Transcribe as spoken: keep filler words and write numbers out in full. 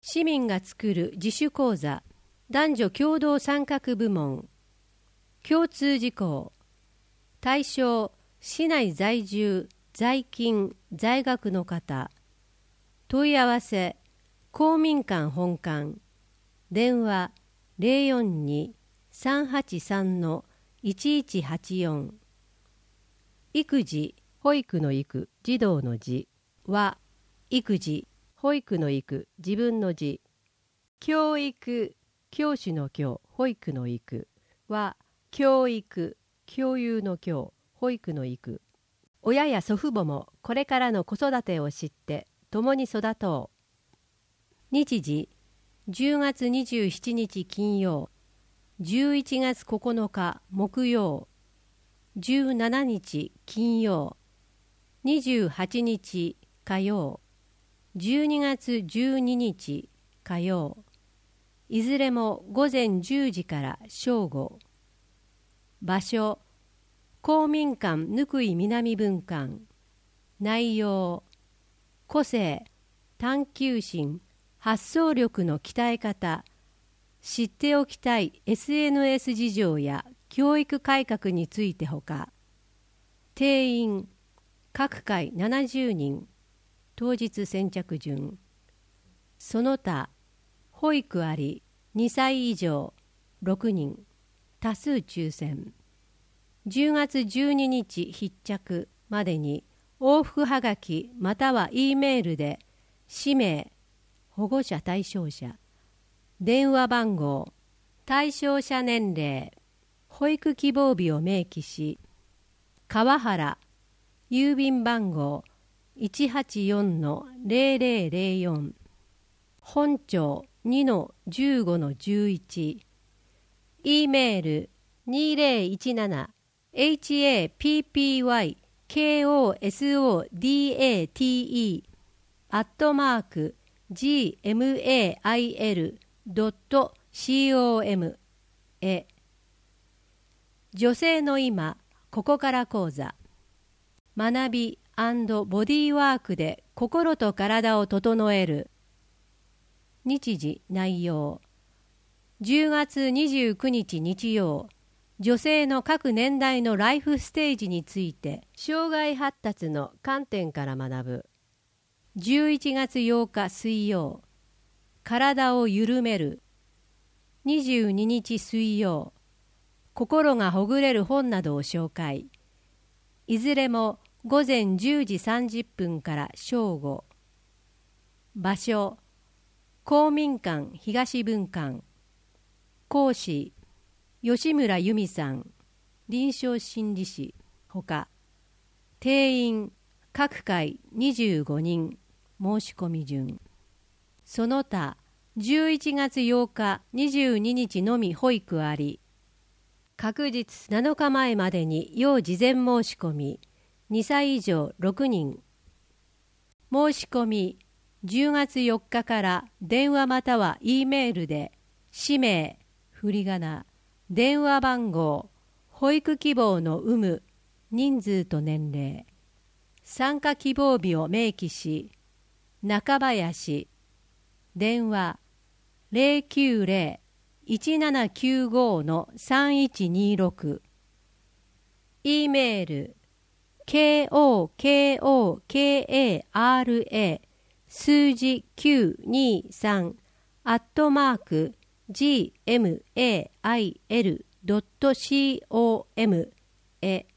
市民が作る自主講座、男女共同参画部門、共通事項、対象、市内在住、在勤、在学の方、問い合わせ、公民館本館、電話 ゼロよんに さんはちさん いちいちはちよん、育児、保育の育、児童の児は、育児、保育の育、自分の児。教育、教師の教、保育の育は、教育、共有の教、保育の育。親や祖父母もこれからの子育てを知って共に育とう。日時、じゅうがつにじゅうしちにち金曜、じゅういちがつここのか木曜、じゅうしちにち金曜、にじゅうはちにち火曜、じゅうにがつじゅうににち火曜、いずれも午前じゅうじから正午。場所、公民館貫井南分館。内容、個性、探求心、発想力の鍛え方、知っておきたい エスエヌエス 事情や教育改革についてほか、定員、各回ななじゅうにん、当日先着順。その他、保育あり、にさい以上、ろくにん、多数抽選。じゅうがつじゅうににち必着までに往復はがきまたは E メールで氏名、保護者対象者、電話番号、対象者年齢、保育希望日を明記し、川原、郵便番号 いちはちよんのゼロゼロゼロよん、本町 にのじゅうごのじゅういち、E メールにゼロいちななエイチエーピーピーワイケーオーエスオーディーエーティーイー アットマーク ジーエムエーアイエルドットコム へ。女性の今、ここから講座。学び&ボディーワークで心と体を整える。日時、内容。じゅうがつにじゅうくにち日曜、女性の各年代のライフステージについて障害発達の観点から学ぶ。じゅういちがつようか水曜、体を緩める。にじゅうににち水曜、心がほぐれる本などを紹介。いずれも午前じゅうじさんじゅっぷんから正午。場所、公民館東分館。講師、吉村由美さん、臨床心理士ほか。定員、各回にじゅうごにん、申し込み順。その他、じゅういちがつようかにじゅうににちのみ保育あり。確日なのかまえまでに要事前申し込み、にさい以上ろくにん。申し込み、じゅうがつよっかから電話または E メールで、氏名、振り仮名、電話番号、保育希望の有無、人数と年齢、参加希望日を明記し、中林、電話 ゼロきゅうゼロ いちななきゅうご のさんいちにろく、E メール ケーオーケーオーケーエーアールエー 数字きゅうにさんアットマーク ジーエムエーアイエルドットコム へ。